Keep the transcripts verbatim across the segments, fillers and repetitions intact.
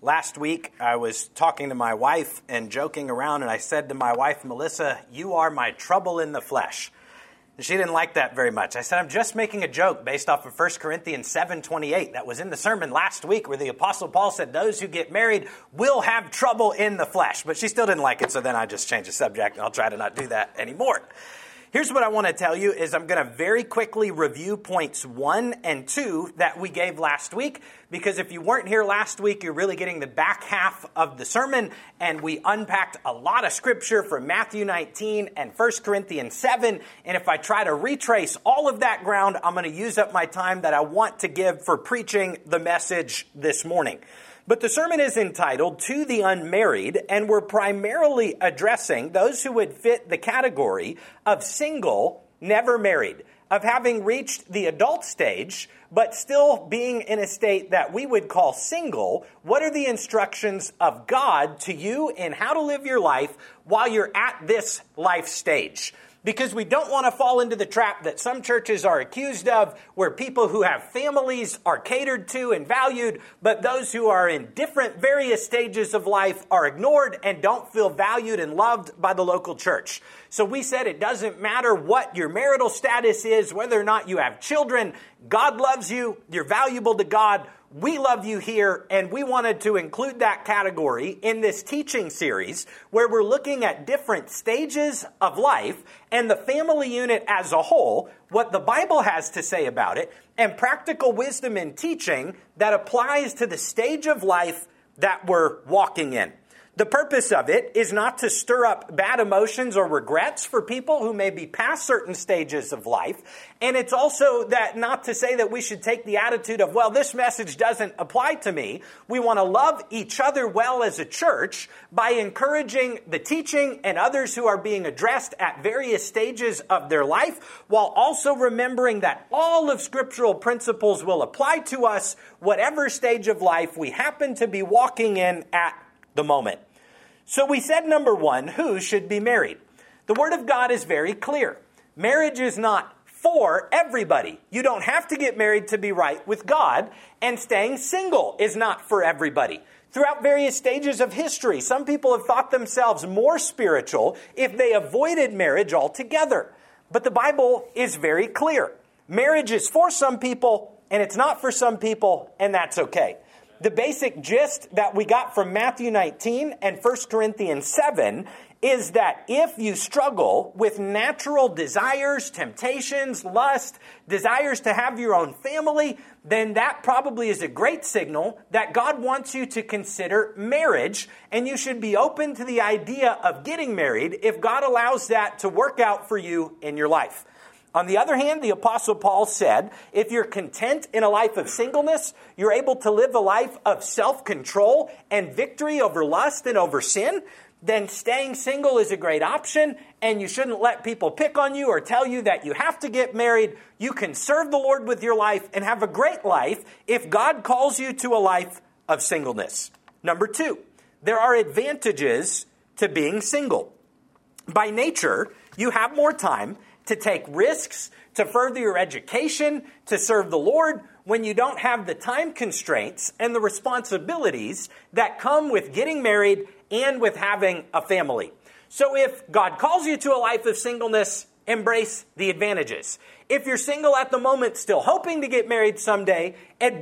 Last week, I was talking to my wife and joking around, and I said to my wife, Melissa, you are my trouble in the flesh. And she didn't like that very much. I said, I'm just making a joke based off of First Corinthians seven twenty-eight. That was in the sermon last week where the Apostle Paul said, those who get married will have trouble in the flesh. But she still didn't like it, so then I just changed the subject, and I'll try to not do that anymore. Here's what I want to tell you is I'm going to very quickly review points one and two that we gave last week, because if you weren't here last week, you're really getting the back half of the sermon, and we unpacked a lot of scripture from Matthew nineteen and First Corinthians seven, and if I try to retrace all of that ground, I'm going to use up my time that I want to give for preaching the message this morning. But the sermon is entitled To the Unmarried, and we're primarily addressing those who would fit the category of single, never married, of having reached the adult stage, but still being in a state that we would call single. What are the instructions of God to you in how to live your life while you're at this life stage? Because we don't want to fall into the trap that some churches are accused of, where people who have families are catered to and valued, but those who are in different various stages of life are ignored and don't feel valued and loved by the local church. So we said it doesn't matter what your marital status is, whether or not you have children, God loves you, you're valuable to God. We love you here, and we wanted to include that category in this teaching series where we're looking at different stages of life and the family unit as a whole, what the Bible has to say about it, and practical wisdom in teaching that applies to the stage of life that we're walking in. The purpose of it is not to stir up bad emotions or regrets for people who may be past certain stages of life. And it's also that not to say that we should take the attitude of, well, this message doesn't apply to me. We want to love each other well as a church by encouraging the teaching and others who are being addressed at various stages of their life, while also remembering that all of scriptural principles will apply to us, whatever stage of life we happen to be walking in at the moment. So we said, number one, who should be married? The Word of God is very clear. Marriage is not for everybody. You don't have to get married to be right with God, and staying single is not for everybody. Throughout various stages of history, some people have thought themselves more spiritual if they avoided marriage altogether. But the Bible is very clear. Marriage is for some people, and it's not for some people, and that's okay. The basic gist that we got from Matthew nineteen and First Corinthians seven is that if you struggle with natural desires, temptations, lust, desires to have your own family, then that probably is a great signal that God wants you to consider marriage, and you should be open to the idea of getting married if God allows that to work out for you in your life. On the other hand, the Apostle Paul said, if you're content in a life of singleness, you're able to live a life of self-control and victory over lust and over sin, then staying single is a great option, and you shouldn't let people pick on you or tell you that you have to get married. You can serve the Lord with your life and have a great life if God calls you to a life of singleness. Number two, there are advantages to being single. By nature, you have more time to take risks, to further your education, to serve the Lord, when you don't have the time constraints and the responsibilities that come with getting married and with having a family. So if God calls you to a life of singleness, embrace the advantages. If you're single at the moment, still hoping to get married someday,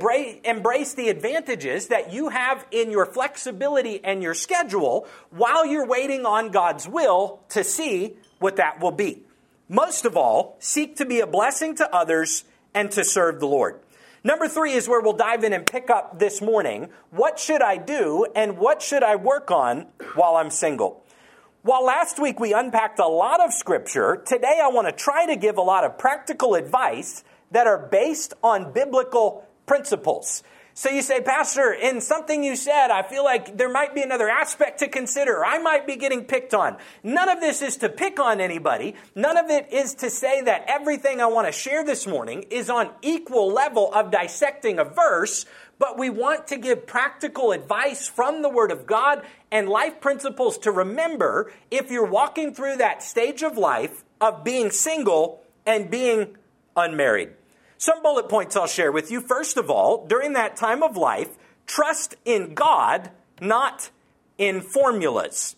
embrace the advantages that you have in your flexibility and your schedule while you're waiting on God's will to see what that will be. Most of all, seek to be a blessing to others and to serve the Lord. Number three is where we'll dive in and pick up this morning. What should I do and what should I work on while I'm single? While last week we unpacked a lot of scripture, today I want to try to give a lot of practical advice that are based on biblical principles. So you say, Pastor, in something you said, I feel like there might be another aspect to consider. I might be getting picked on. None of this is to pick on anybody. None of it is to say that everything I want to share this morning is on equal level of dissecting a verse, but we want to give practical advice from the Word of God and life principles to remember if you're walking through that stage of life of being single and being unmarried. Some bullet points I'll share with you. First of all, during that time of life, Trust in God, not in formulas.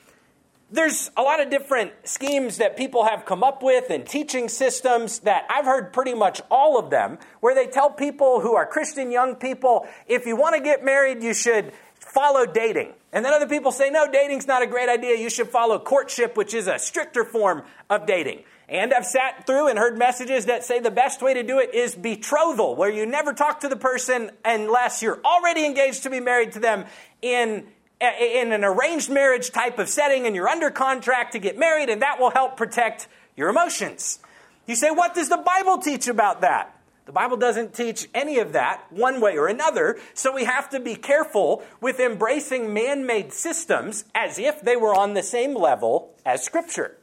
There's a lot of different schemes that people have come up with and teaching systems that I've heard pretty much all of them, where they tell people who are Christian young people, if you want to get married, you should follow dating. And then other people say, no, dating's not a great idea. You should follow courtship, which is a stricter form of dating. And I've sat through and heard messages that say the best way to do it is betrothal, where you never talk to the person unless you're already engaged to be married to them in in an arranged marriage type of setting, and you're under contract to get married, and that will help protect your emotions. You say, what does the Bible teach about that? The Bible doesn't teach any of that one way or another, so we have to be careful with embracing man-made systems as if they were on the same level as Scripture.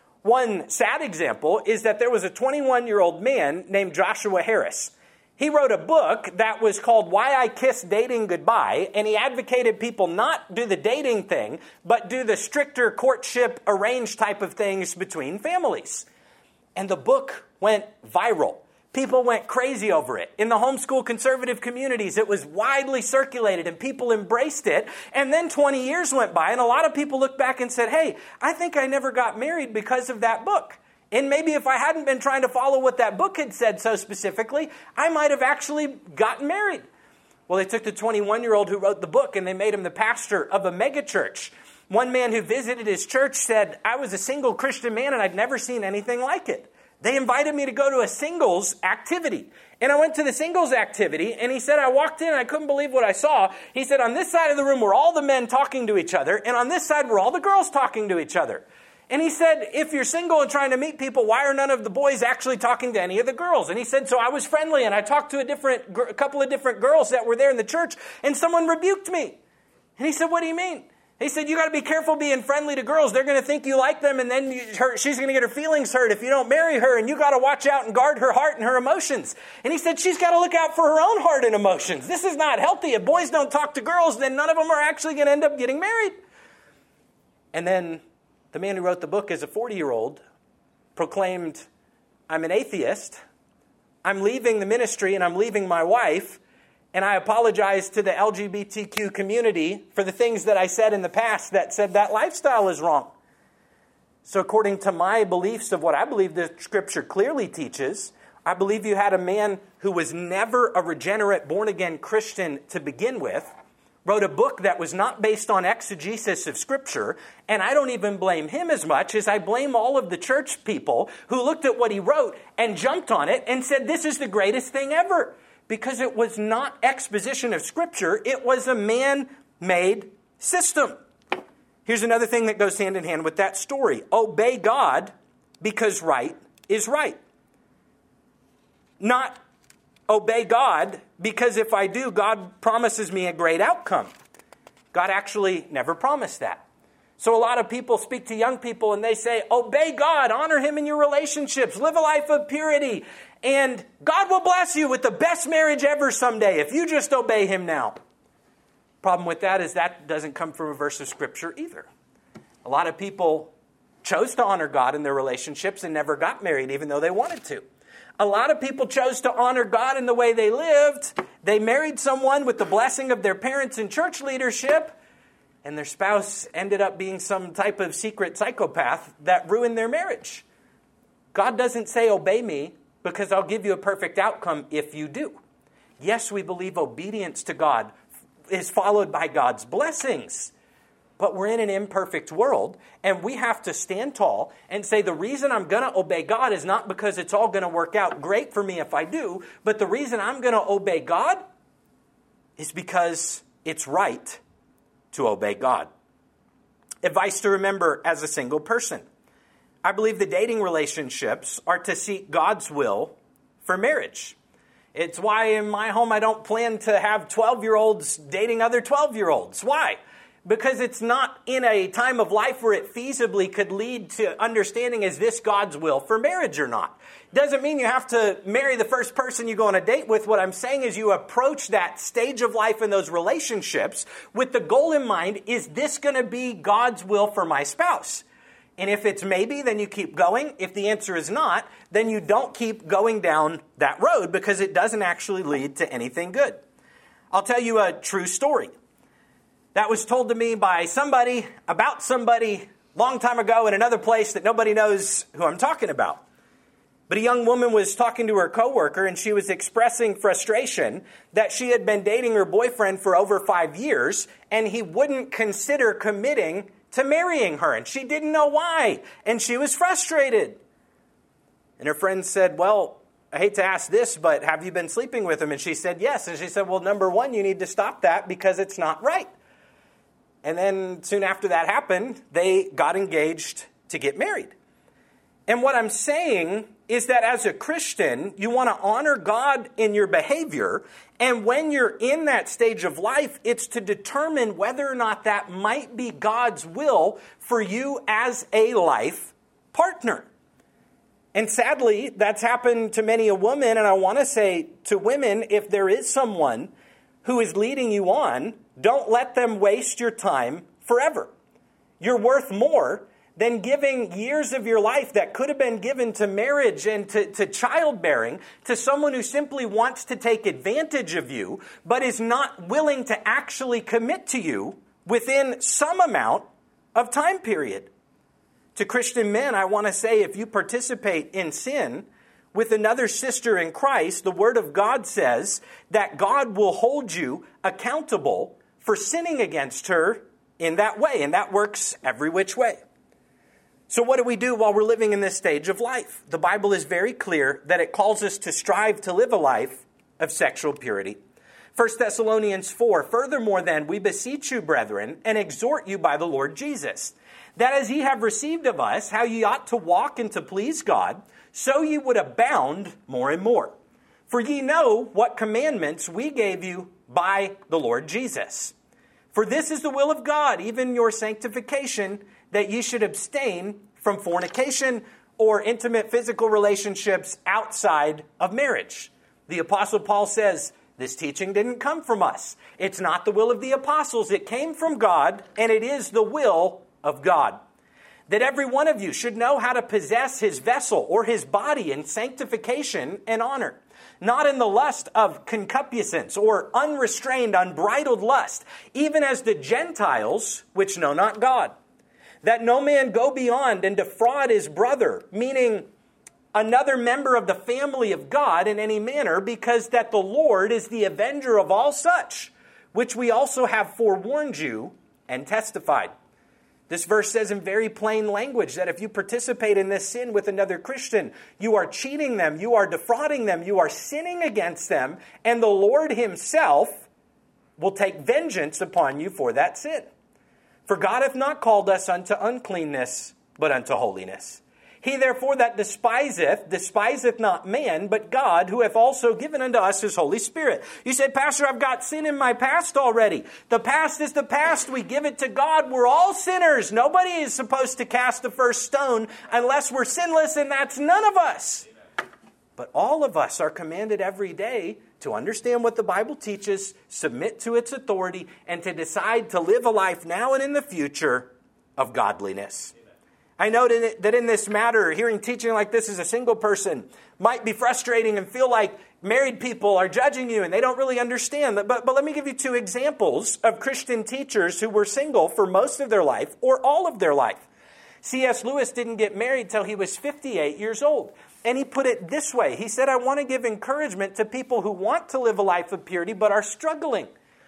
One sad example is that there was a twenty-one-year-old man named Joshua Harris. He wrote a book that was called Why I Kissed Dating Goodbye, and he advocated people not do the dating thing, but do the stricter courtship, arranged type of things between families. And the book went viral. People went crazy over it. In the homeschool conservative communities, it was widely circulated and people embraced it. And then twenty years went by and a lot of people looked back and said, hey, I think I never got married because of that book. And maybe if I hadn't been trying to follow what that book had said so specifically, I might have actually gotten married. Well, they took the twenty-one-year-old who wrote the book and they made him the pastor of a megachurch. One man who visited his church said, I was a single Christian man and I'd never seen anything like it. They invited me to go to a singles activity. And I went to the singles activity, and he said, I walked in and I couldn't believe what I saw. He said, on this side of the room were all the men talking to each other, and on this side were all the girls talking to each other. And he said, if you're single and trying to meet people, why are none of the boys actually talking to any of the girls? And he said, so I was friendly, and I talked to a different, a couple of different girls that were there in the church, and someone rebuked me. And he said, what do you mean? He said, you got to be careful being friendly to girls. They're going to think you like them, and then you, her, she's going to get her feelings hurt if you don't marry her, and you got to watch out and guard her heart and her emotions. And he said, she's got to look out for her own heart and emotions. This is not healthy. If boys don't talk to girls, then none of them are actually going to end up getting married. And then the man who wrote the book as a forty-year-old proclaimed, I'm an atheist. I'm leaving the ministry, and I'm leaving my wife. And I apologize to the L G B T Q community for the things that I said in the past that said that lifestyle is wrong. So according to my beliefs of what I believe the Scripture clearly teaches, I believe you had a man who was never a regenerate, born-again Christian to begin with, wrote a book that was not based on exegesis of Scripture, and I don't even blame him as much as I blame all of the church people who looked at what he wrote and jumped on it and said, this is the greatest thing ever. Because it was not exposition of Scripture, it was a man-made system. Here's another thing that goes hand in hand with that story. Obey God because right is right. Not obey God because if I do, God promises me a great outcome. God actually never promised that. So a lot of people speak to young people and they say, obey God, honor Him in your relationships, live a life of purity, and God will bless you with the best marriage ever someday if you just obey Him now. Problem with that is that doesn't come from a verse of Scripture either. A lot of people chose to honor God in their relationships and never got married even though they wanted to. A lot of people chose to honor God in the way they lived. They married someone with the blessing of their parents and church leadership, and their spouse ended up being some type of secret psychopath that ruined their marriage. God doesn't say, obey me, because I'll give you a perfect outcome if you do. Yes, we believe obedience to God is followed by God's blessings. But we're in an imperfect world, and we have to stand tall and say the reason I'm going to obey God is not because it's all going to work out great for me if I do, but the reason I'm going to obey God is because it's right to obey God. Advice to remember as a single person. I believe the dating relationships are to seek God's will for marriage. It's why in my home I don't plan to have twelve-year-olds dating other twelve-year-olds. Why? Because it's not in a time of life where it feasibly could lead to understanding, is this God's will for marriage or not? Doesn't mean you have to marry the first person you go on a date with. What I'm saying is you approach that stage of life in those relationships with the goal in mind, is this going to be God's will for my spouse? And if it's maybe, then you keep going. If the answer is not, then you don't keep going down that road because it doesn't actually lead to anything good. I'll tell you a true story that was told to me by somebody about somebody long time ago in another place that nobody knows who I'm talking about. But a young woman was talking to her coworker, and she was expressing frustration that she had been dating her boyfriend for over five years, and he wouldn't consider committing to marrying her, and she didn't know why, and she was frustrated. And her friend said, well, I hate to ask this, but have you been sleeping with him? And she said, yes. And she said, well, number one, you need to stop that because it's not right. And then soon after that happened, they got engaged to get married. And what I'm saying is that as a Christian, you want to honor God in your behavior. And when you're in that stage of life, it's to determine whether or not that might be God's will for you as a life partner. And sadly, that's happened to many a woman. And I want to say to women, if there is someone who is leading you on, don't let them waste your time forever. You're worth more than giving years of your life that could have been given to marriage and to, to childbearing to someone who simply wants to take advantage of you, but is not willing to actually commit to you within some amount of time period. To Christian men, I want to say, if you participate in sin with another sister in Christ, the Word of God says that God will hold you accountable for sinning against her in that way, and that works every which way. So what do we do while we're living in this stage of life? The Bible is very clear that it calls us to strive to live a life of sexual purity. First Thessalonians four, furthermore then, we beseech you, brethren, and exhort you by the Lord Jesus, that as ye have received of us how ye ought to walk and to please God, so ye would abound more and more. For ye know what commandments we gave you by the Lord Jesus. For this is the will of God, even your sanctification, that ye should abstain from fornication or intimate physical relationships outside of marriage. The Apostle Paul says, this teaching didn't come from us. It's not the will of the apostles. It came from God, and it is the will of God. That every one of you should know how to possess his vessel or his body in sanctification and honor, not in the lust of concupiscence or unrestrained, unbridled lust, even as the Gentiles which know not God. That no man go beyond and defraud his brother, meaning another member of the family of God in any manner, because that the Lord is the avenger of all such, which we also have forewarned you and testified. This verse says in very plain language that if you participate in this sin with another Christian, you are cheating them, you are defrauding them, you are sinning against them, and the Lord himself will take vengeance upon you for that sin. For God hath not called us unto uncleanness, but unto holiness. He therefore that despiseth, despiseth not man, but God, who hath also given unto us his Holy Spirit. You said, Pastor, I've got sin in my past already. The past is the past. We give it to God. We're all sinners. Nobody is supposed to cast the first stone unless we're sinless, and that's none of us. But all of us are commanded every day to understand what the Bible teaches, submit to its authority, and to decide to live a life now and in the future of godliness. I know that in this matter, hearing teaching like this as a single person might be frustrating and feel like married people are judging you and they don't really understand. But, but let me give you two examples of Christian teachers who were single for most of their life or all of their life. C S Lewis didn't get married till he was fifty-eight years old. And he put it this way. He said, I want to give encouragement to people who want to live a life of purity but are struggling.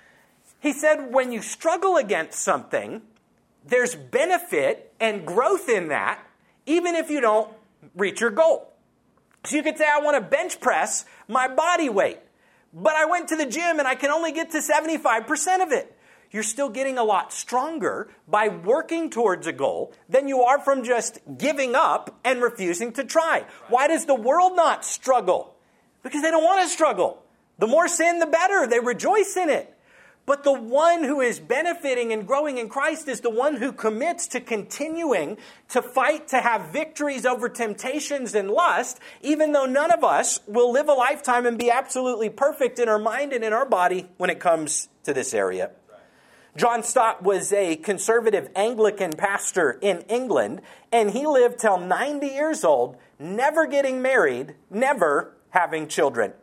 He said, when you struggle against something, there's benefit and growth in that, even if you don't reach your goal. So you could say, I want to bench press my body weight, but I went to the gym and I can only get to seventy-five percent of it. You're still getting a lot stronger by working towards a goal than you are from just giving up and refusing to try. Why does the world not struggle? Because they don't want to struggle. The more sin, the better. They rejoice in it. But the one who is benefiting and growing in Christ is the one who commits to continuing to fight to have victories over temptations and lust, even though none of us will live a lifetime and be absolutely perfect in our mind and in our body when it comes to this area. John Stott was a conservative Anglican pastor in England, and he lived till ninety years old, never getting married, never having children.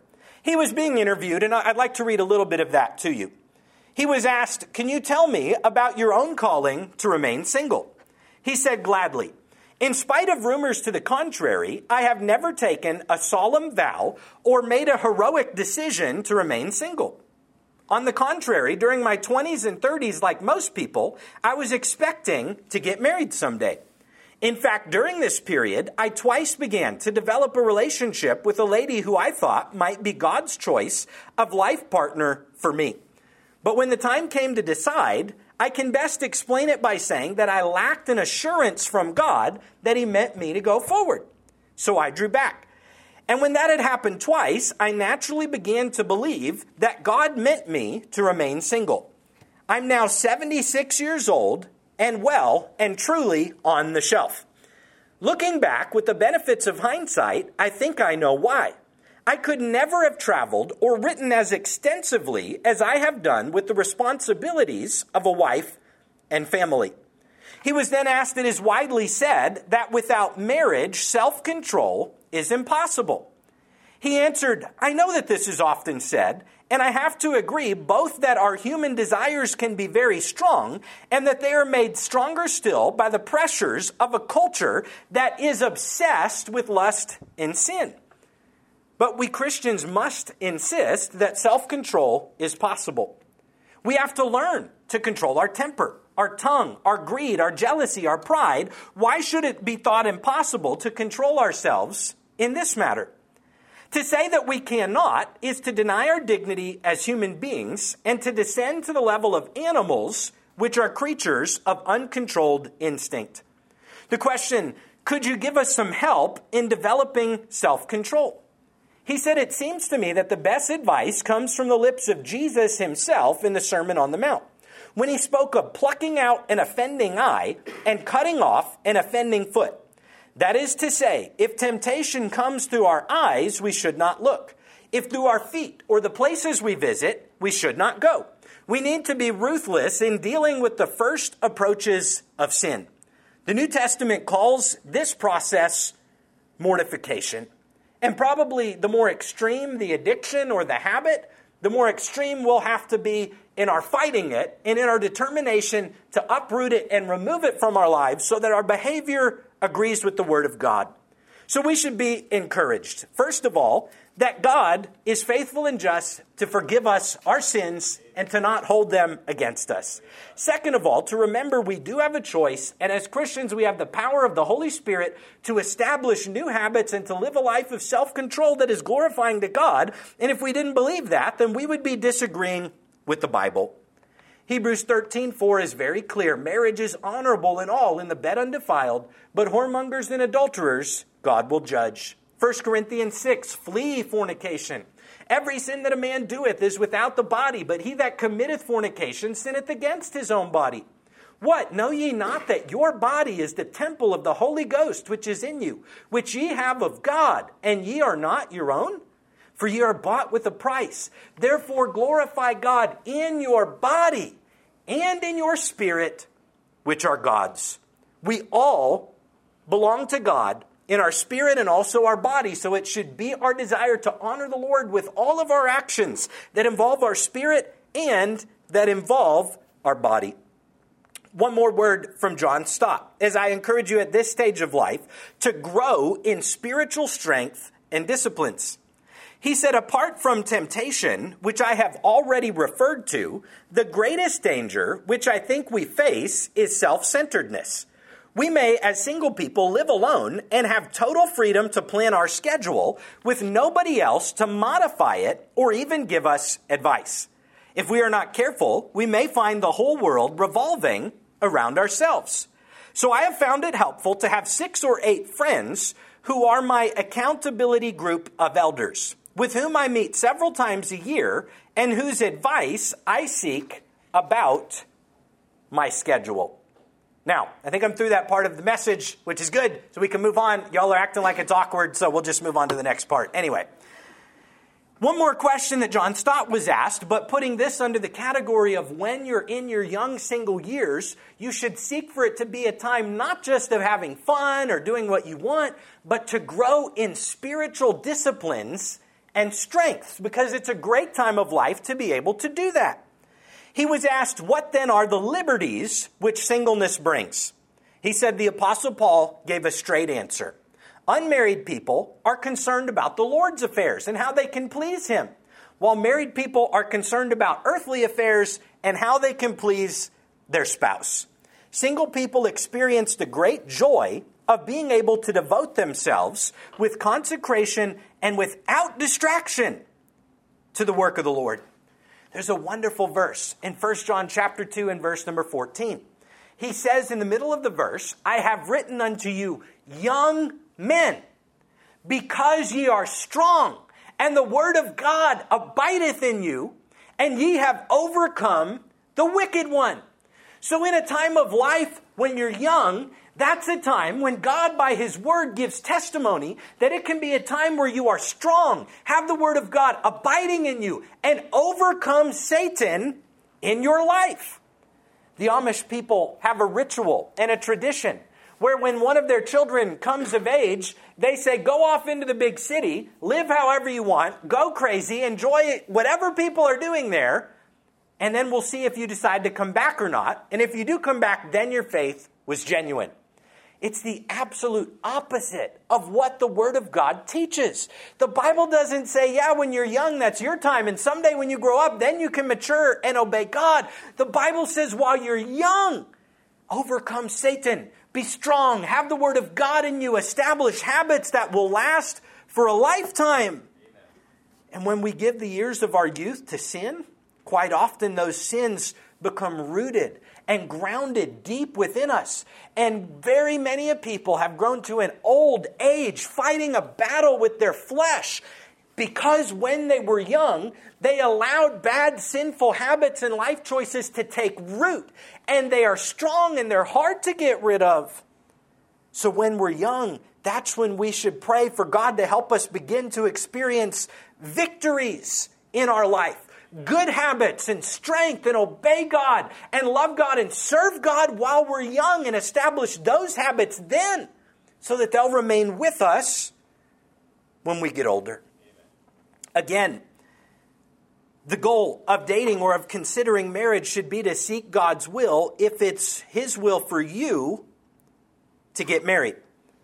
He was being interviewed, and I'd like to read a little bit of that to you. He was asked, "Can you tell me about your own calling to remain single?" He said gladly, "In spite of rumors to the contrary, I have never taken a solemn vow or made a heroic decision to remain single. On the contrary, during my twenties and thirties, like most people, I was expecting to get married someday. In fact, during this period, I twice began to develop a relationship with a lady who I thought might be God's choice of life partner for me. But when the time came to decide, I can best explain it by saying that I lacked an assurance from God that He meant me to go forward. So I drew back. And when that had happened twice, I naturally began to believe that God meant me to remain single. I'm now seventy-six years old and well and truly on the shelf. Looking back with the benefits of hindsight, I think I know why. I could never have traveled or written as extensively as I have done with the responsibilities of a wife and family." He was then asked, "It is widely said that without marriage, self-control is impossible." He answered, "I know that this is often said, and I have to agree both that our human desires can be very strong and that they are made stronger still by the pressures of a culture that is obsessed with lust and sin. But we Christians must insist that self-control is possible. We have to learn to control our temper, our tongue, our greed, our jealousy, our pride. Why should it be thought impossible to control ourselves in this matter? To say that we cannot is to deny our dignity as human beings and to descend to the level of animals, which are creatures of uncontrolled instinct. The question, could you give us some help in developing self-control? He said, "It seems to me that the best advice comes from the lips of Jesus himself in the Sermon on the Mount, when he spoke of plucking out an offending eye and cutting off an offending foot. That is to say, if temptation comes through our eyes, we should not look. If through our feet or the places we visit, we should not go. We need to be ruthless in dealing with the first approaches of sin." The New Testament calls this process mortification. And probably the more extreme the addiction or the habit, the more extreme we'll have to be in our fighting it and in our determination to uproot it and remove it from our lives so that our behavior agrees with the Word of God. So we should be encouraged, first of all, that God is faithful and just to forgive us our sins and to not hold them against us. Second of all, to remember we do have a choice, and as Christians we have the power of the Holy Spirit to establish new habits and to live a life of self-control that is glorifying to God. And if we didn't believe that, then we would be disagreeing with the Bible. Hebrews thirteen four is very clear. Marriage is honorable in all, in the bed undefiled, but whoremongers and adulterers God will judge. First Corinthians six, flee fornication. Every sin that a man doeth is without the body, but he that committeth fornication sinneth against his own body. What? Know ye not that your body is the temple of the Holy Ghost which is in you, which ye have of God, and ye are not your own? For ye are bought with a price. Therefore glorify God in your body and in your spirit, which are God's. We all belong to God in our spirit and also our body. So it should be our desire to honor the Lord with all of our actions that involve our spirit and that involve our body. One more word from John Stott, as I encourage you at this stage of life to grow in spiritual strength and disciplines. He said, apart from temptation, which I have already referred to, the greatest danger which I think we face is self-centeredness. We may, as single people, live alone and have total freedom to plan our schedule with nobody else to modify it or even give us advice. If we are not careful, we may find the whole world revolving around ourselves. So I have found it helpful to have six or eight friends who are my accountability group of elders, with whom I meet several times a year and whose advice I seek about my schedule. Now, I think I'm through that part of the message, which is good, so we can move on. Y'all are acting like it's awkward, so we'll just move on to the next part. Anyway, one more question that John Stott was asked, but putting this under the category of when you're in your young single years, you should seek for it to be a time not just of having fun or doing what you want, but to grow in spiritual disciplines and strength, because it's a great time of life to be able to do that. He was asked, what then are the liberties which singleness brings? He said the Apostle Paul gave a straight answer. Unmarried people are concerned about the Lord's affairs and how they can please Him, while married people are concerned about earthly affairs and how they can please their spouse. Single people experience the great joy of being able to devote themselves with consecration and without distraction to the work of the Lord. There's a wonderful verse in First John chapter two and verse number fourteen. He says in the middle of the verse, I have written unto you, young men, because ye are strong, and the word of God abideth in you, and ye have overcome the wicked one. So in a time of life when you're young, that's a time when God by His word gives testimony that it can be a time where you are strong, have the word of God abiding in you, and overcome Satan in your life. The Amish people have a ritual and a tradition where when one of their children comes of age, they say, go off into the big city, live however you want, go crazy, enjoy whatever people are doing there, and then we'll see if you decide to come back or not. And if you do come back, then your faith was genuine. It's the absolute opposite of what the Word of God teaches. The Bible doesn't say, yeah, when you're young, that's your time, and someday when you grow up, then you can mature and obey God. The Bible says while you're young, overcome Satan. Be strong. Have the Word of God in you. Establish habits that will last for a lifetime. Amen. And when we give the years of our youth to sin, quite often those sins become rooted and grounded deep within us. And very many of people have grown to an old age fighting a battle with their flesh because when they were young, they allowed bad sinful habits and life choices to take root. And they are strong and they're hard to get rid of. So when we're young, that's when we should pray for God to help us begin to experience victories in our life. Good habits and strength and obey God and love God and serve God while we're young and establish those habits then so that they'll remain with us when we get older. Again, the goal of dating or of considering marriage should be to seek God's will if it's His will for you to get married.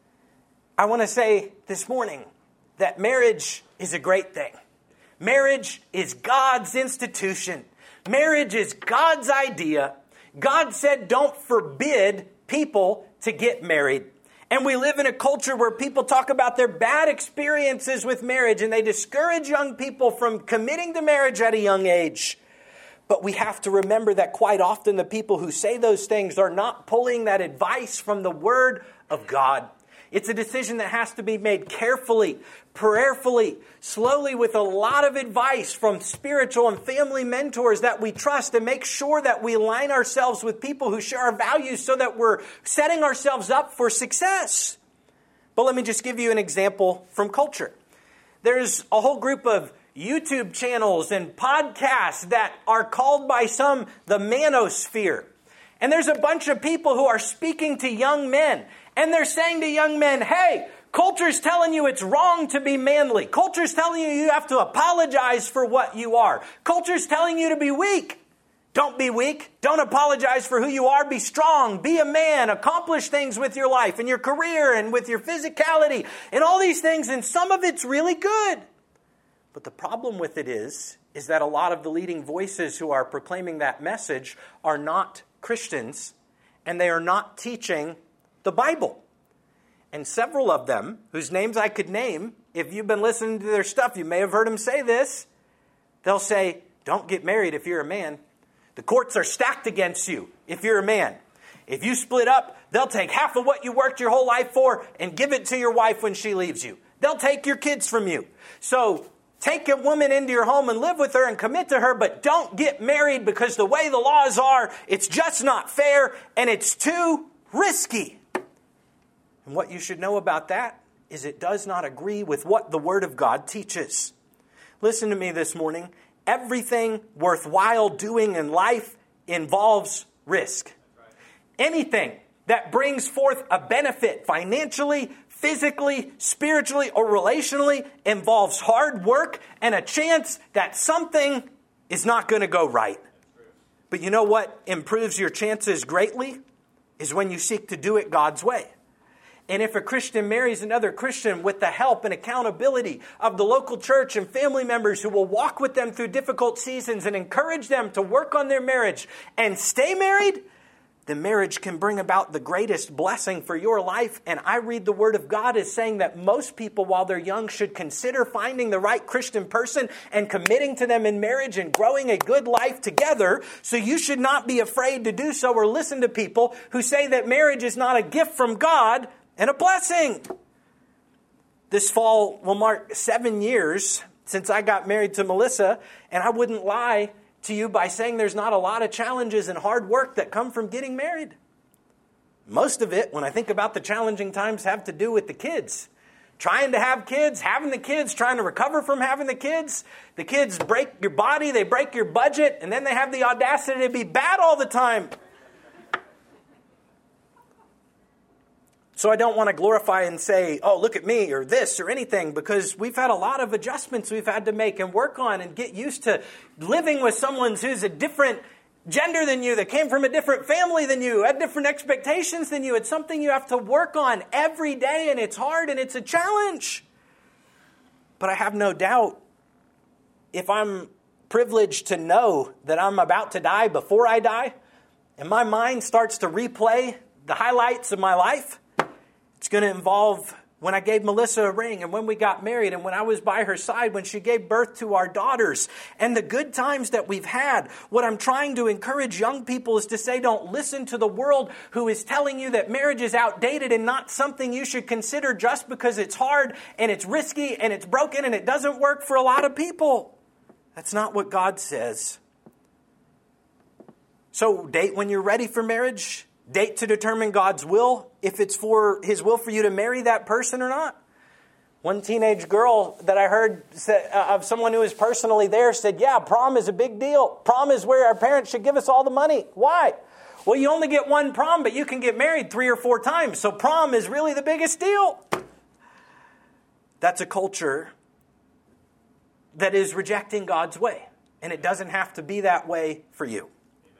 I want to say this morning that marriage is a great thing. Marriage is God's institution. Marriage is God's idea. God said don't forbid people to get married. And we live in a culture where people talk about their bad experiences with marriage and they discourage young people from committing to marriage at a young age. But we have to remember that quite often the people who say those things are not pulling that advice from the Word of God. It's a decision that has to be made carefully, prayerfully, slowly with a lot of advice from spiritual and family mentors that we trust and make sure that we align ourselves with people who share our values so that we're setting ourselves up for success. But let me just give you an example from culture. There's a whole group of YouTube channels and podcasts that are called by some the manosphere. And there's a bunch of people who are speaking to young men. And they're saying to young men, hey, culture's telling you it's wrong to be manly. Culture's telling you you have to apologize for what you are. Culture's telling you to be weak. Don't be weak. Don't apologize for who you are. Be strong. Be a man. Accomplish things with your life and your career and with your physicality and all these things. And some of it's really good. But the problem with it is, is that a lot of the leading voices who are proclaiming that message are not Christians and they are not teaching the Bible. And several of them, whose names I could name, if you've been listening to their stuff, you may have heard them say this. They'll say, don't get married if you're a man. The courts are stacked against you if you're a man. If you split up, they'll take half of what you worked your whole life for and give it to your wife when she leaves you. They'll take your kids from you. So take a woman into your home and live with her and commit to her, but don't get married because the way the laws are, it's just not fair and it's too risky. And what you should know about that is it does not agree with what the Word of God teaches. Listen to me this morning. Everything worthwhile doing in life involves risk. Anything that brings forth a benefit financially, physically, spiritually, or relationally involves hard work and a chance that something is not going to go right. But you know what improves your chances greatly? Is when you seek to do it God's way. And if a Christian marries another Christian with the help and accountability of the local church and family members who will walk with them through difficult seasons and encourage them to work on their marriage and stay married, then marriage can bring about the greatest blessing for your life. And I read the Word of God as saying that most people, while they're young, should consider finding the right Christian person and committing to them in marriage and growing a good life together. So you should not be afraid to do so or listen to people who say that marriage is not a gift from God and a blessing. This fall will mark seven years since I got married to Melissa, and I wouldn't lie to you by saying there's not a lot of challenges and hard work that come from getting married. Most of it, when I think about the challenging times, have to do with the kids. Trying to have kids, having the kids, trying to recover from having the kids. The kids break your body, they break your budget, and then they have the audacity to be bad all the time. So I don't want to glorify and say, oh, look at me or this or anything, because we've had a lot of adjustments we've had to make and work on and get used to living with someone who's a different gender than you, that came from a different family than you, had different expectations than you. It's something you have to work on every day, and it's hard and it's a challenge. But I have no doubt, if I'm privileged to know that I'm about to die before I die, and my mind starts to replay the highlights of my life, it's going to involve when I gave Melissa a ring and when we got married and when I was by her side, when she gave birth to our daughters and the good times that we've had. What I'm trying to encourage young people is to say, don't listen to the world who is telling you that marriage is outdated and not something you should consider just because it's hard and it's risky and it's broken and it doesn't work for a lot of people. That's not what God says. So date when you're ready for marriage. Date to determine God's will, if it's for His will for you to marry that person or not. One teenage girl that I heard say, uh, of someone who was personally there said, yeah, prom is a big deal. Prom is where our parents should give us all the money. Why? Well, you only get one prom, but you can get married three or four times. So prom is really the biggest deal. That's a culture that is rejecting God's way. And it doesn't have to be that way for you.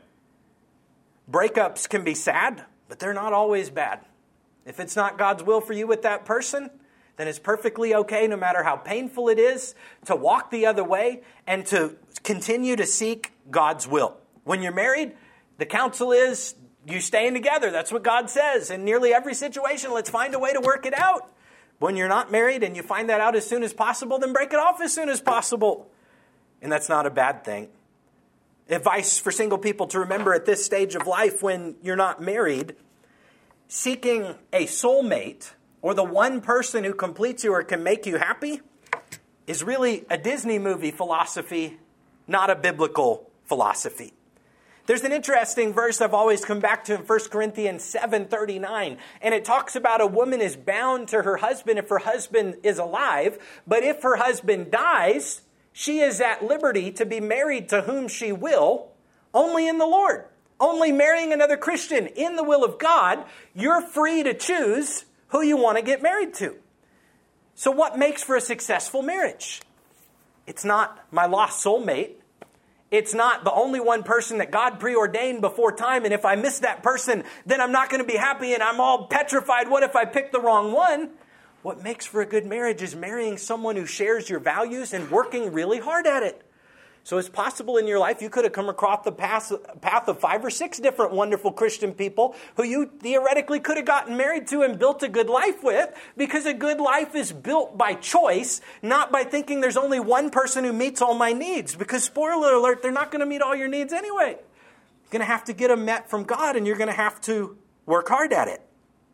Breakups can be sad, but they're not always bad. If it's not God's will for you with that person, then it's perfectly okay, no matter how painful it is, to walk the other way and to continue to seek God's will. When you're married, the counsel is you staying together. That's what God says. In nearly every situation, let's find a way to work it out. When you're not married and you find that out as soon as possible, then break it off as soon as possible. And that's not a bad thing. Advice for single people to remember at this stage of life when you're not married: seeking a soulmate or the one person who completes you or can make you happy is really a Disney movie philosophy, not a biblical philosophy. There's an interesting verse I've always come back to in First Corinthians seven thirty-nine, and it talks about a woman is bound to her husband if her husband is alive, but if her husband dies, she is at liberty to be married to whom she will, only in the Lord. Only marrying another Christian in the will of God, you're free to choose who you want to get married to. So what makes for a successful marriage? It's not my lost soulmate. It's not the only one person that God preordained before time, and if I miss that person, then I'm not going to be happy and I'm all petrified. What if I pick the wrong one? What makes for a good marriage is marrying someone who shares your values and working really hard at it. So it's possible in your life you could have come across the path, path of five or six different wonderful Christian people who you theoretically could have gotten married to and built a good life with, because a good life is built by choice, not by thinking there's only one person who meets all my needs. Because spoiler alert, they're not going to meet all your needs anyway. You're going to have to get them met from God, and you're going to have to work hard at it.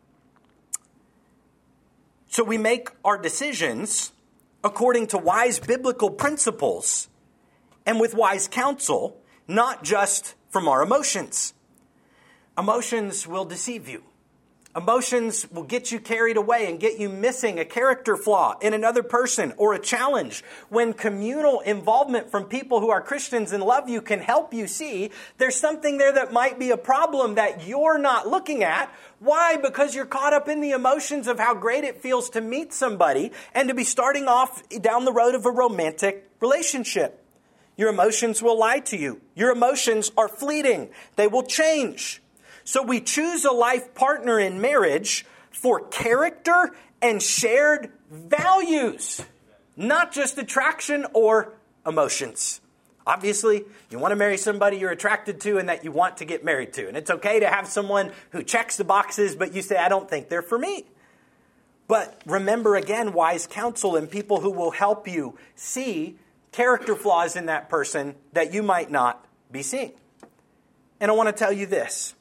So we make our decisions according to wise biblical principles and with wise counsel, not just from our emotions. Emotions will deceive you. Emotions will get you carried away and get you missing a character flaw in another person or a challenge. When communal involvement from people who are Christians and love you can help you see there's something there that might be a problem that you're not looking at. Why? Because you're caught up in the emotions of how great it feels to meet somebody and to be starting off down the road of a romantic relationship. Your emotions will lie to you. Your emotions are fleeting. They will change. So we choose a life partner in marriage for character and shared values, not just attraction or emotions. Obviously, you want to marry somebody you're attracted to and that you want to get married to. And it's okay to have someone who checks the boxes, but you say, I don't think they're for me. But remember again, wise counsel and people who will help you see character flaws in that person that you might not be seeing. And I want to tell you this.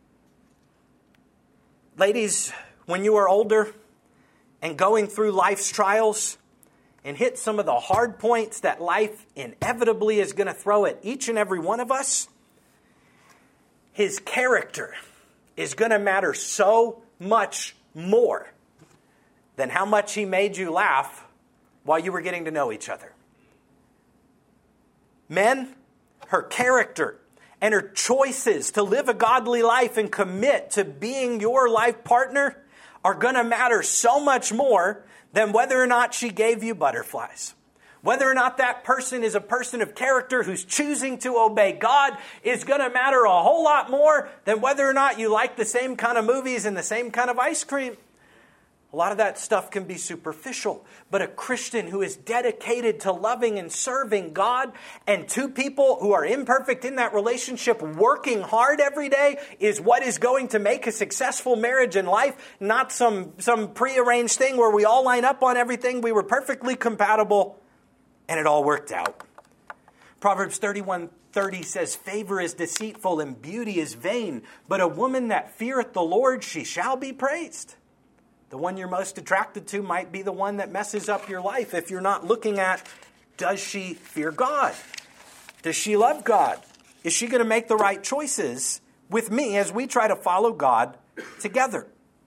Ladies, when you are older and going through life's trials and hit some of the hard points that life inevitably is going to throw at each and every one of us, his character is going to matter so much more than how much he made you laugh while you were getting to know each other. Men, her character and her choices to live a godly life and commit to being your life partner are going to matter so much more than whether or not she gave you butterflies. Whether or not that person is a person of character who's choosing to obey God is going to matter a whole lot more than whether or not you like the same kind of movies and the same kind of ice cream. A lot of that stuff can be superficial, but a Christian who is dedicated to loving and serving God, and two people who are imperfect in that relationship working hard every day is what is going to make a successful marriage and life, not some, some prearranged thing where we all line up on everything, we were perfectly compatible, and it all worked out. Proverbs thirty-one thirty says, favor is deceitful and beauty is vain, but a woman that feareth the Lord, she shall be praised. The one you're most attracted to might be the one that messes up your life if you're not looking at, does she fear God? Does she love God? Is she going to make the right choices with me as we try to follow God together?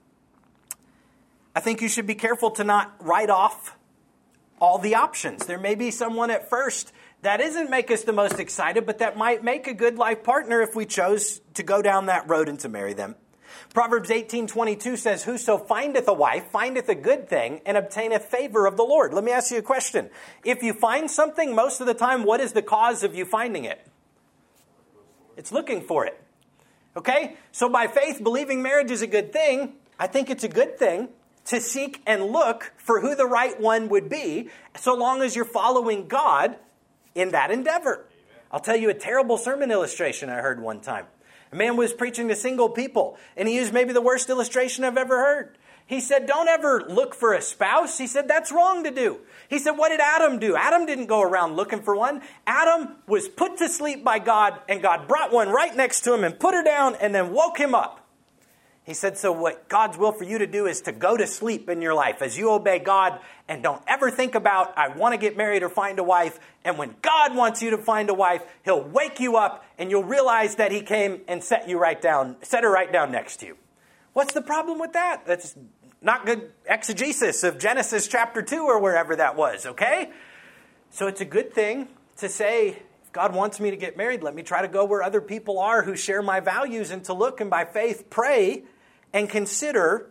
I think you should be careful to not write off all the options. There may be someone at first that isn't make us the most excited, but that might make a good life partner if we chose to go down that road and to marry them. Proverbs eighteen twenty-two says, whoso findeth a wife findeth a good thing and obtaineth favor of the Lord. Let me ask you a question. If you find something, most of the time, what is the cause of you finding it? It's looking for it. Okay? So by faith, believing marriage is a good thing, I think it's a good thing to seek and look for who the right one would be, so long as you're following God in that endeavor. I'll tell you a terrible sermon illustration I heard one time. A man was preaching to single people, and he used maybe the worst illustration I've ever heard. He said, don't ever look for a spouse. He said, that's wrong to do. He said, what did Adam do? Adam didn't go around looking for one. Adam was put to sleep by God, and God brought one right next to him and put her down and then woke him up. He said, so what God's will for you to do is to go to sleep in your life as you obey God, and don't ever think about, I want to get married or find a wife. And when God wants you to find a wife, he'll wake you up and you'll realize that he came and set you right down, set her right down next to you. What's the problem with that? That's not good exegesis of Genesis chapter two or wherever that was, okay? So it's a good thing to say, if God wants me to get married, let me try to go where other people are who share my values, and to look and by faith pray and consider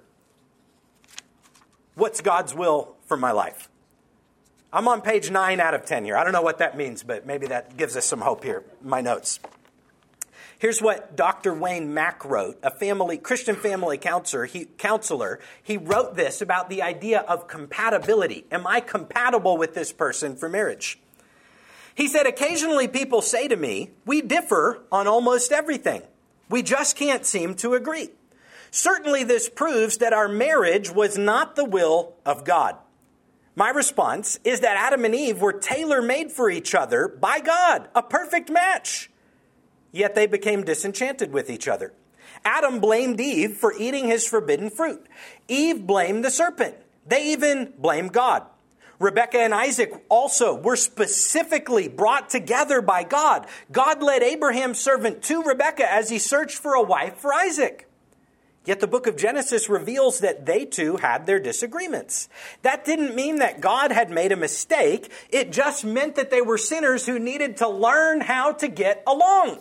what's God's will for my life. I'm on page nine out of ten here. I don't know what that means, but maybe that gives us some hope here in my notes. Here's what Doctor Wayne Mack wrote, a family Christian family counselor. He, counselor. He wrote this about the idea of compatibility. Am I compatible with this person for marriage? He said, occasionally people say to me, we differ on almost everything. We just can't seem to agree. Certainly this proves that our marriage was not the will of God. My response is that Adam and Eve were tailor-made for each other by God, a perfect match. Yet they became disenchanted with each other. Adam blamed Eve for eating his forbidden fruit. Eve blamed the serpent. They even blamed God. Rebekah and Isaac also were specifically brought together by God. God led Abraham's servant to Rebekah as he searched for a wife for Isaac. Yet the book of Genesis reveals that they too had their disagreements. That didn't mean that God had made a mistake. It just meant that they were sinners who needed to learn how to get along.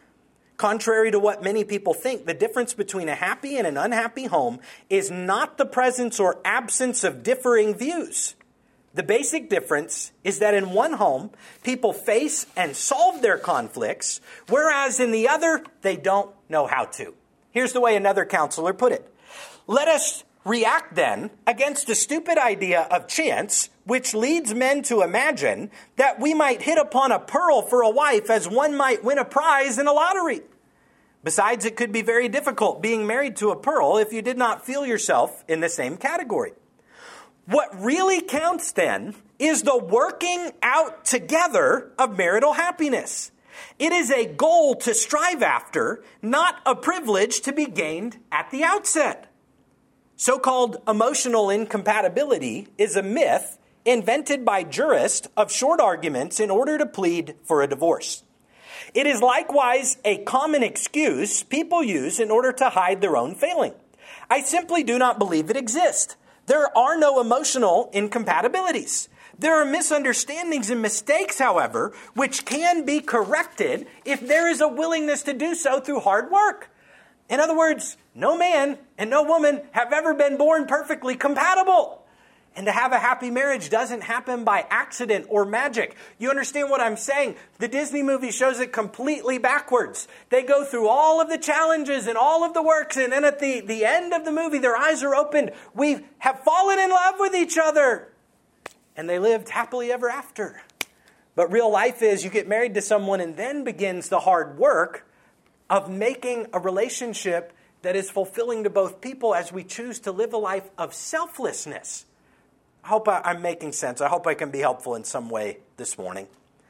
Contrary to what many people think, the difference between a happy and an unhappy home is not the presence or absence of differing views. The basic difference is that in one home, people face and solve their conflicts, whereas in the other, they don't know how to. Here's the way another counselor put it. Let us react then against the stupid idea of chance, which leads men to imagine that we might hit upon a pearl for a wife as one might win a prize in a lottery. Besides, it could be very difficult being married to a pearl if you did not feel yourself in the same category. What really counts then is the working out together of marital happiness. It is a goal to strive after, not a privilege to be gained at the outset. So-called emotional incompatibility is a myth invented by jurists of short arguments in order to plead for a divorce. It is likewise a common excuse people use in order to hide their own failing. I simply do not believe it exists. There are no emotional incompatibilities. There are misunderstandings and mistakes, however, which can be corrected if there is a willingness to do so through hard work. In other words, no man and no woman have ever been born perfectly compatible. And to have a happy marriage doesn't happen by accident or magic. You understand what I'm saying? The Disney movie shows it completely backwards. They go through all of the challenges and all of the works, and then at the, the end of the movie, their eyes are opened. We have fallen in love with each other. And they lived happily ever after. But real life is you get married to someone and then begins the hard work of making a relationship that is fulfilling to both people as we choose to live a life of selflessness. I hope I'm making sense. I hope I can be helpful in some way this morning.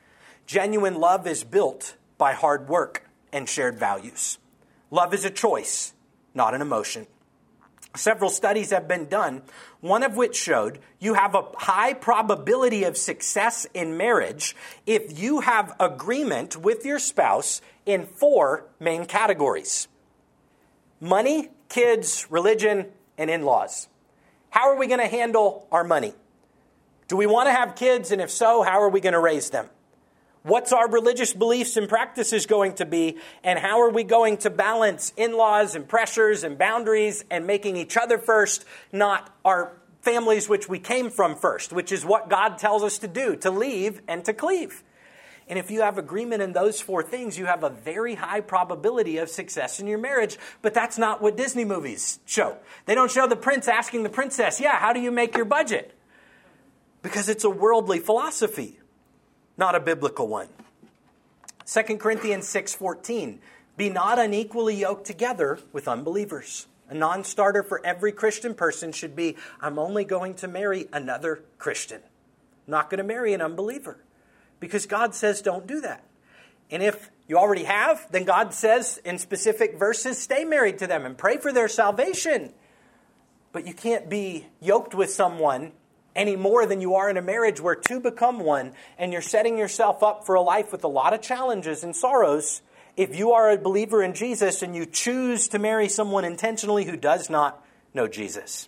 Genuine love is built by hard work and shared values. Love is a choice, not an emotion. Several studies have been done, one of which showed you have a high probability of success in marriage if you have agreement with your spouse in four main categories: money, kids, religion, and in-laws. How are we going to handle our money? Do we want to have kids? And if so, how are we going to raise them? What's our religious beliefs and practices going to be? And how are we going to balance in-laws and pressures and boundaries and making each other first, not our families which we came from first, which is what God tells us to do, to leave and to cleave. And if you have agreement in those four things, you have a very high probability of success in your marriage. But that's not what Disney movies show. They don't show the prince asking the princess, yeah, how do you make your budget? Because it's a worldly philosophy, not a biblical one. Second Corinthians six fourteen, be not unequally yoked together with unbelievers. A non-starter for every Christian person should be, I'm only going to marry another Christian. I'm not going to marry an unbeliever. Because God says don't do that. And if you already have, then God says in specific verses, stay married to them and pray for their salvation. But you can't be yoked with someone any more than you are in a marriage where two become one, and you're setting yourself up for a life with a lot of challenges and sorrows if you are a believer in Jesus and you choose to marry someone intentionally who does not know Jesus.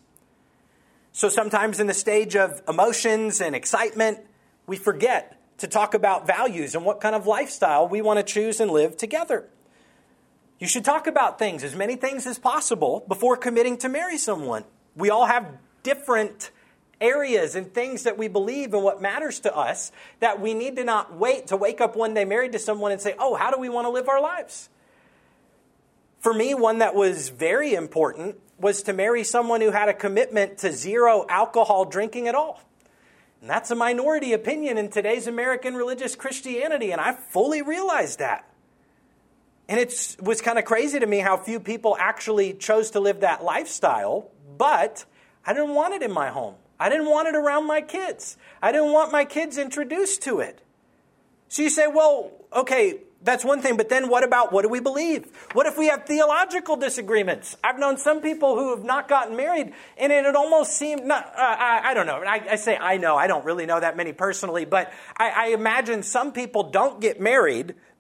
So sometimes in the stage of emotions and excitement, we forget to talk about values and what kind of lifestyle we want to choose and live together. You should talk about things, as many things as possible, before committing to marry someone. We all have different areas and things that we believe and what matters to us that we need to not wait to wake up one day married to someone and say, oh, how do we want to live our lives? For me, one that was very important was to marry someone who had a commitment to zero alcohol drinking at all. And that's a minority opinion in today's American religious Christianity, and I fully realized that. And it was kind of crazy to me how few people actually chose to live that lifestyle, but I didn't want it in my home. I didn't want it around my kids. I didn't want my kids introduced to it. So you say, well, okay, that's one thing, but then what about what do we believe? What if we have theological disagreements? I've known some people who have not gotten married, and it had almost seemed, not, uh, I, I don't know, I, I say I know, I don't really know that many personally, but I, I imagine some people don't get married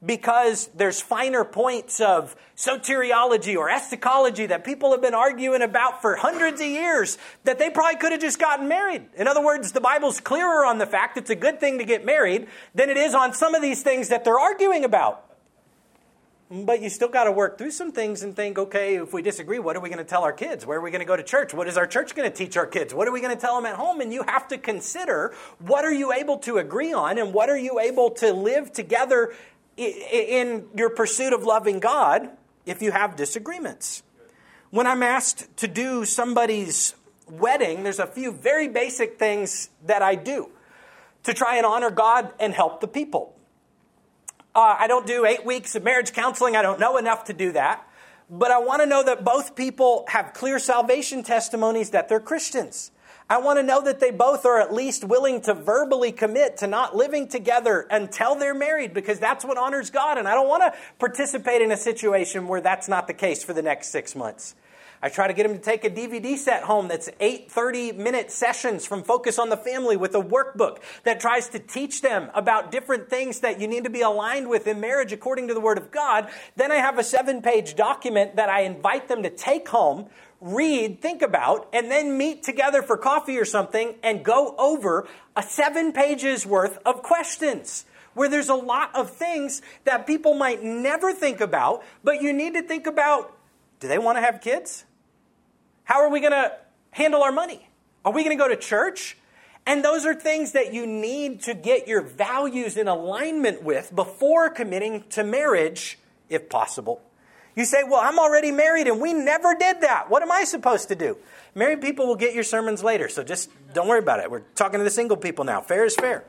because there's finer points of soteriology or eschatology that people have been arguing about for hundreds of years that they probably could have just gotten married. In other words, the Bible's clearer on the fact it's a good thing to get married than it is on some of these things that they're arguing about. But you still got to work through some things and think, okay, if we disagree, what are we going to tell our kids? Where are we going to go to church? What is our church going to teach our kids? What are we going to tell them at home? And you have to consider, what are you able to agree on and what are you able to live together in your pursuit of loving God if you have disagreements. When I'm asked to do somebody's wedding, there's a few very basic things that I do to try and honor God and help the people. Uh, I don't do eight weeks of marriage counseling. I don't know enough to do that. But I want to know that both people have clear salvation testimonies that they're Christians. I want to know that they both are at least willing to verbally commit to not living together until they're married, because that's what honors God. And I don't want to participate in a situation where that's not the case for the next six months. I try to get them to take a D V D set home that's eight thirty-minute sessions from Focus on the Family with a workbook that tries to teach them about different things that you need to be aligned with in marriage according to the Word of God. Then I have a seven-page document that I invite them to take home, read, think about, and then meet together for coffee or something and go over a seven pages worth of questions where there's a lot of things that people might never think about, but you need to think about. Do they want to have kids? How are we going to handle our money? Are we going to go to church? And those are things that you need to get your values in alignment with before committing to marriage, if possible. You say, well, I'm already married and we never did that. What am I supposed to do? Married people will get your sermons later, so just don't worry about it. We're talking to the single people now. Fair is fair.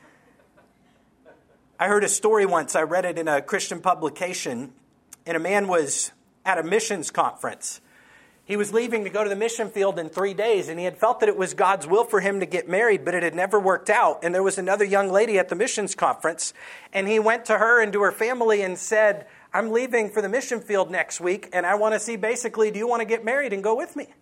I heard a story once. I read it in a Christian publication, and a man was at a missions conference. He was leaving to go to the mission field in three days, and he had felt that it was God's will for him to get married, but it had never worked out. And there was another young lady at the missions conference, and he went to her and to her family and said, I'm leaving for the mission field next week, and I want to see basically, do you want to get married and go with me?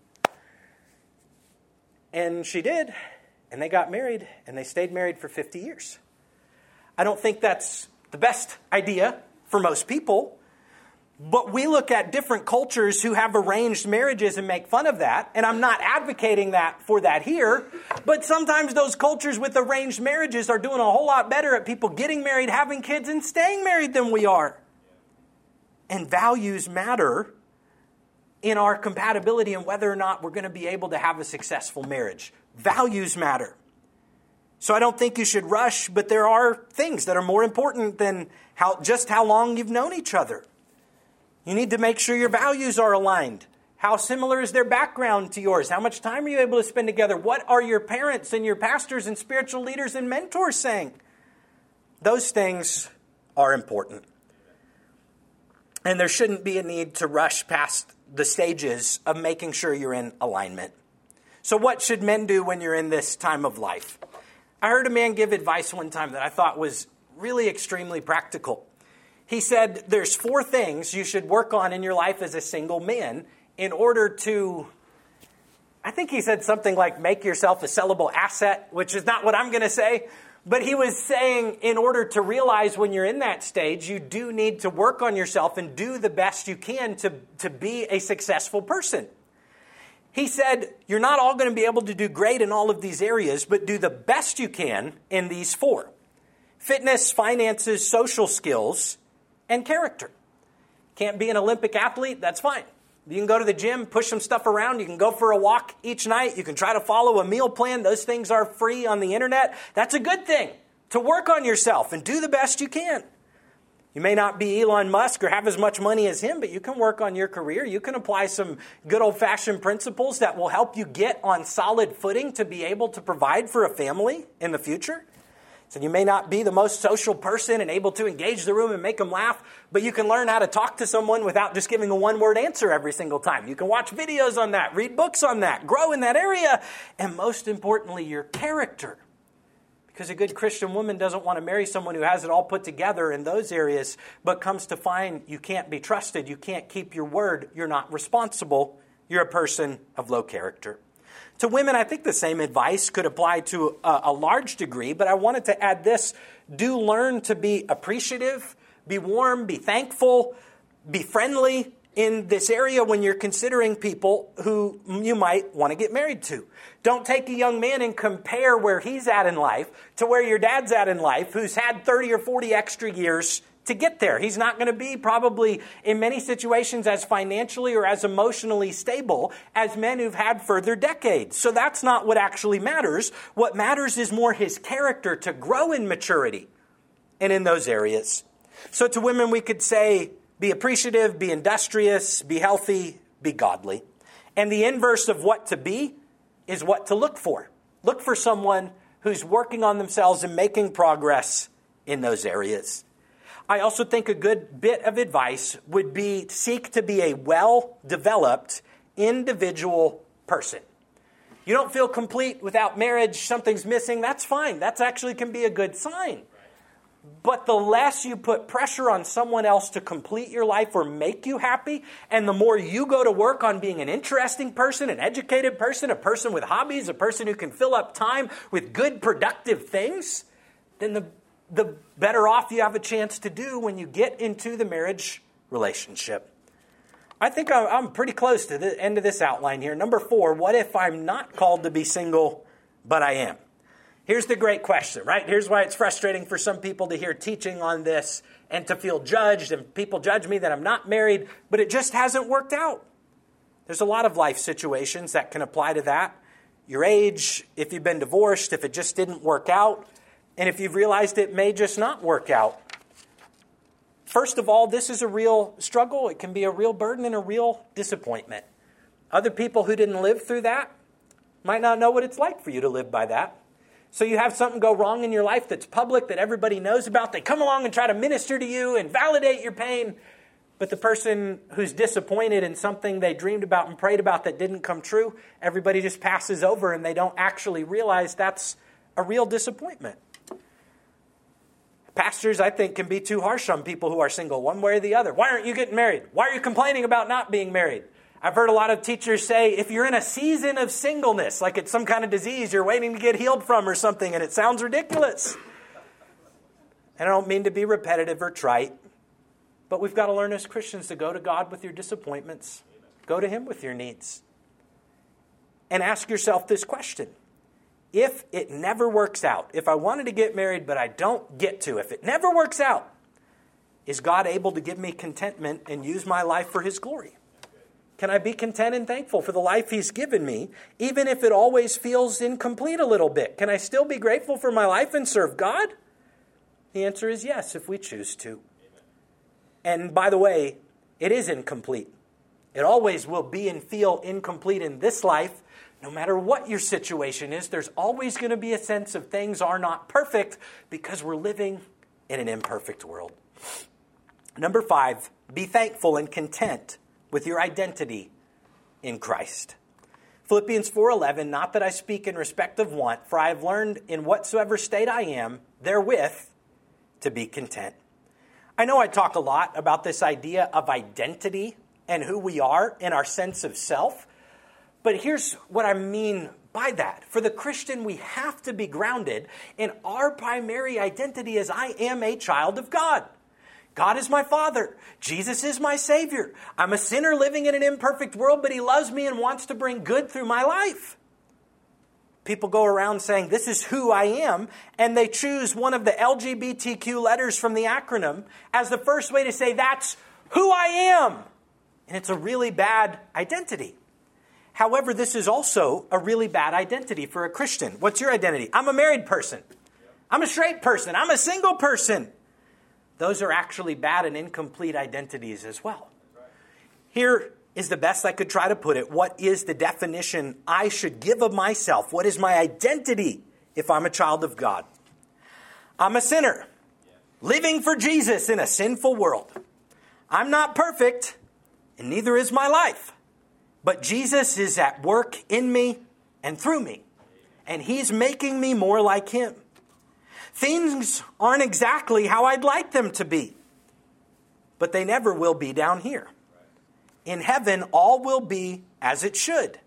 And she did, and they got married, and they stayed married for fifty years. I don't think that's the best idea for most people. But we look at different cultures who have arranged marriages and make fun of that. And I'm not advocating that for that here. But sometimes those cultures with arranged marriages are doing a whole lot better at people getting married, having kids, and staying married than we are. And values matter in our compatibility and whether or not we're going to be able to have a successful marriage. Values matter. So I don't think you should rush, but there are things that are more important than how just how long you've known each other. You need to make sure your values are aligned. How similar is their background to yours? How much time are you able to spend together? What are your parents and your pastors and spiritual leaders and mentors saying? Those things are important. And there shouldn't be a need to rush past the stages of making sure you're in alignment. So what should men do when you're in this time of life? I heard a man give advice one time that I thought was really extremely practical. He said there's four things you should work on in your life as a single man in order to, I think he said something like make yourself a sellable asset, which is not what I'm going to say. But he was saying in order to realize when you're in that stage, you do need to work on yourself and do the best you can to, to be a successful person. He said you're not all going to be able to do great in all of these areas, but do the best you can in these four. Fitness, finances, social skills, and character. Can't be an Olympic athlete? That's fine. You can go to the gym, push some stuff around. You can go for a walk each night. You can try to follow a meal plan. Those things are free on the internet. That's a good thing, to work on yourself and do the best you can. You may not be Elon Musk or have as much money as him, but you can work on your career. You can apply some good old-fashioned principles that will help you get on solid footing to be able to provide for a family in the future. So you may not be the most social person and able to engage the room and make them laugh, but you can learn how to talk to someone without just giving a one-word answer every single time. You can watch videos on that, read books on that, grow in that area, and most importantly, your character. Because a good Christian woman doesn't want to marry someone who has it all put together in those areas, but comes to find you can't be trusted, you can't keep your word, you're not responsible, you're a person of low character. To women, I think the same advice could apply to a, a large degree, but I wanted to add this. Do learn to be appreciative, be warm, be thankful, be friendly in this area when you're considering people who you might want to get married to. Don't take a young man and compare where he's at in life to where your dad's at in life, who's had thirty or forty extra years to get there. He's not going to be probably in many situations as financially or as emotionally stable as men who've had further decades. So that's not what actually matters. What matters is more his character to grow in maturity and in those areas. So to women, we could say, be appreciative, be industrious, be healthy, be godly. And the inverse of what to be is what to look for. Look for someone who's working on themselves and making progress in those areas. I also think a good bit of advice would be seek to be a well-developed individual person. You don't feel complete without marriage, something's missing, that's fine. That actually can be a good sign. But the less you put pressure on someone else to complete your life or make you happy, and the more you go to work on being an interesting person, an educated person, a person with hobbies, a person who can fill up time with good, productive things, then the, the better off you have a chance to do when you get into the marriage relationship. I think I'm pretty close to the end of this outline here. Number four, what if I'm not called to be single, but I am? Here's the great question, right? Here's why it's frustrating for some people to hear teaching on this and to feel judged, and people judge me that I'm not married, but it just hasn't worked out. There's a lot of life situations that can apply to that. Your age, if you've been divorced, if it just didn't work out, and if you've realized it may just not work out. First of all, this is a real struggle. It can be a real burden and a real disappointment. Other people who didn't live through that might not know what it's like for you to live by that. So you have something go wrong in your life that's public, that everybody knows about. They come along and try to minister to you and validate your pain. But the person who's disappointed in something they dreamed about and prayed about that didn't come true, everybody just passes over and they don't actually realize that's a real disappointment. Pastors, I think, can be too harsh on people who are single, one way or the other. Why aren't you getting married? Why are you complaining about not being married? I've heard a lot of teachers say, if you're in a season of singleness, like it's some kind of disease you're waiting to get healed from or something, and it sounds ridiculous. And I don't mean to be repetitive or trite, but we've got to learn as Christians to go to God with your disappointments. Go to Him with your needs. And ask yourself this question. If it never works out, if I wanted to get married but I don't get to, if it never works out, is God able to give me contentment and use my life for His glory? Can I be content and thankful for the life He's given me, even if it always feels incomplete a little bit? Can I still be grateful for my life and serve God? The answer is yes, if we choose to. Amen. And by the way, it is incomplete. It always will be and feel incomplete in this life. No matter what your situation is, there's always going to be a sense of things are not perfect because we're living in an imperfect world. Number five, be thankful and content with your identity in Christ. Philippians four eleven, not that I speak in respect of want, for I have learned in whatsoever state I am, therewith to be content. I know I talk a lot about this idea of identity and who we are in our sense of self, but here's what I mean by that. For the Christian, we have to be grounded in our primary identity as I am a child of God. God is my Father. Jesus is my Savior. I'm a sinner living in an imperfect world, but He loves me and wants to bring good through my life. People go around saying, this is who I am, and they choose one of the L G B T Q letters from the acronym as the first way to say, that's who I am. And it's a really bad identity. However, this is also a really bad identity for a Christian. What's your identity? I'm a married person. I'm a straight person. I'm a single person. Those are actually bad and incomplete identities as well. Here is the best I could try to put it. What is the definition I should give of myself? What is my identity if I'm a child of God? I'm a sinner, living for Jesus in a sinful world. I'm not perfect, and neither is my life. But Jesus is at work in me and through me, and He's making me more like Him. Things aren't exactly how I'd like them to be, but they never will be down here. In heaven, all will be as it should,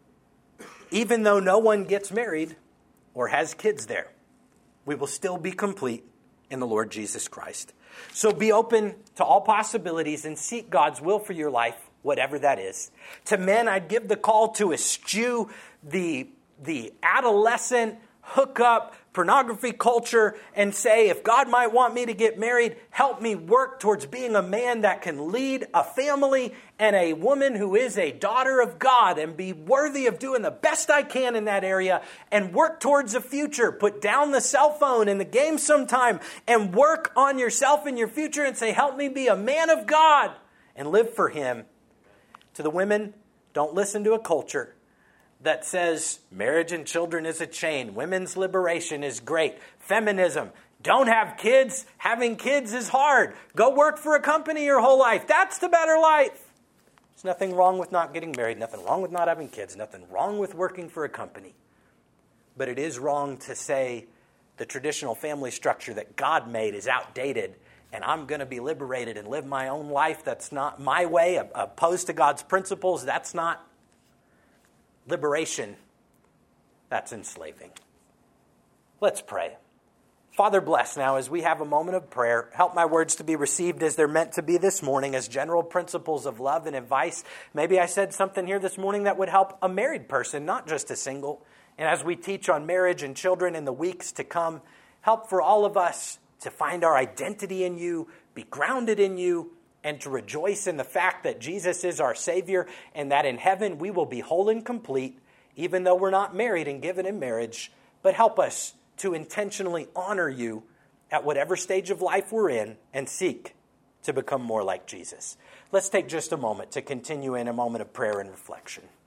even though no one gets married or has kids there. We will still be complete in the Lord Jesus Christ. So be open to all possibilities and seek God's will for your life, whatever that is. To men, I'd give the call to eschew the, the adolescent hookup pornography culture and say, if God might want me to get married, help me work towards being a man that can lead a family and a woman who is a daughter of God and be worthy of doing the best I can in that area and work towards a future. Put down the cell phone and the game sometime and work on yourself and your future and say, help me be a man of God and live for Him. To the women, don't listen to a culture that says marriage and children is a chain. Women's liberation is great. Feminism. Don't have kids. Having kids is hard. Go work for a company your whole life. That's the better life. There's nothing wrong with not getting married. Nothing wrong with not having kids. Nothing wrong with working for a company. But it is wrong to say the traditional family structure that God made is outdated and I'm going to be liberated and live my own life. That's not my way. Opposed to God's principles. That's not liberation. That's enslaving. Let's pray. Father, bless now as we have a moment of prayer. Help my words to be received as they're meant to be this morning, as general principles of love and advice. Maybe I said something here this morning that would help a married person, not just a single. And as we teach on marriage and children in the weeks to come, help for all of us to find our identity in you, be grounded in you, and to rejoice in the fact that Jesus is our Savior and that in heaven we will be whole and complete, even though we're not married and given in marriage. But help us to intentionally honor you at whatever stage of life we're in and seek to become more like Jesus. Let's take just a moment to continue in a moment of prayer and reflection.